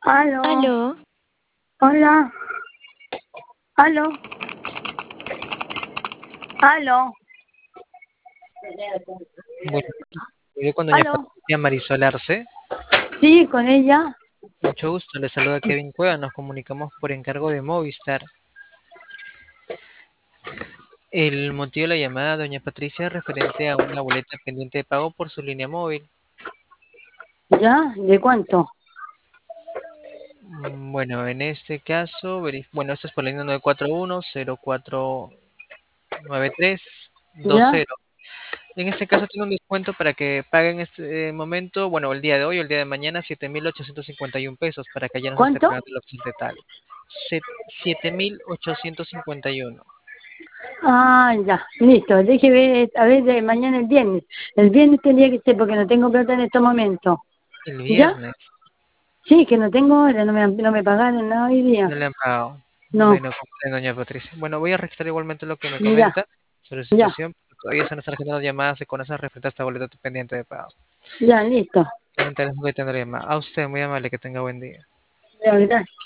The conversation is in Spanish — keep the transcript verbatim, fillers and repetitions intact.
Aló, Aló, hola, aló, aló, Bueno, yo con doña aló, Patricia Marisol Arce. sí, con ella, Mucho gusto, le saluda Kevin Cueva, nos comunicamos por encargo de Movistar. El motivo de la llamada, doña Patricia, es referente a una boleta pendiente de pago por su línea móvil. ¿ya? ¿De cuánto? Mm, Bueno, en este caso, verif- bueno, esto es por la línea nueve cuatro uno cero cuatro nueve tres dos ¿Ya? cero. En este caso tiene un descuento para que paguen este momento, bueno, el día de hoy o el día de mañana, siete mil ochocientos cincuenta y uno pesos para que ya no se esté ¿Cuánto? pagando el opción tal. Siete mil ochocientos cincuenta y uno. Ah, ya, listo, déjeme ver, a ver, de mañana el viernes. El viernes tendría que ser porque no tengo plata en este momento. El ¿Ya? viernes Sí, que no tengo ahora, no me, no me pagaron nada hoy día. no le han pagado. No, Bueno, comprendo, doña Patricia. Bueno, voy a registrar igualmente lo que me ya, comenta sobre su ya, situación. Todavía se nos están generando llamadas y con esas referente a esta boleta pendiente de pago. ya, listo. Solamente les voy a tener llamada. A usted, muy amable, que tenga buen día. Ya, gracias.